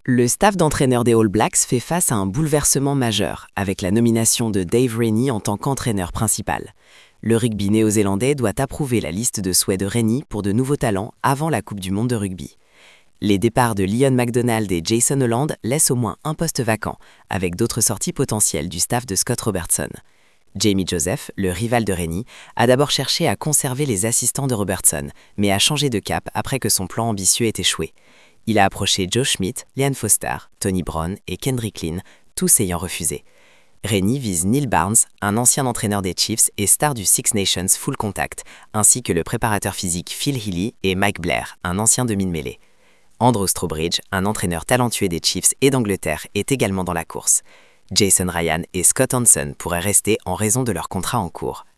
Le staff d'entraîneur des All Blacks fait face à un bouleversement majeur, avec la nomination de Dave Rennie en tant qu'entraîneur principal. Le rugby néo-zélandais doit approuver la liste de souhaits de Rennie pour de nouveaux talents avant la Coupe du Monde de rugby. Les départs de Leon MacDonald et Jason Holland laissent au moins un poste vacant, avec d'autres sorties potentielles du staff de Scott Robertson. Jamie Joseph, le rival de Rennie, a d'abord cherché à conserver les assistants de Robertson, mais a changé de cap après que son plan ambitieux ait échoué. Il a approché Joe Schmidt, Leanne Foster, Tony Brown et Kendrick Lynn, tous ayant refusé. Rennie vise Neil Barnes, un ancien entraîneur des Chiefs et star du Six Nations Full Contact, ainsi que le préparateur physique Phil Healy et Mike Blair, un ancien demi-mêlée. Andrew Strawbridge, un entraîneur talentueux des Chiefs et d'Angleterre, est également dans la course. Jason Ryan et Scott Hanson pourraient rester en raison de leur contrat en cours.